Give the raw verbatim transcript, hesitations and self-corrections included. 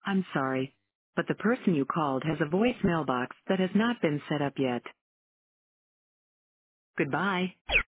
I'm sorry, but the person you called has a voicemail box that has not been set up yet. Goodbye.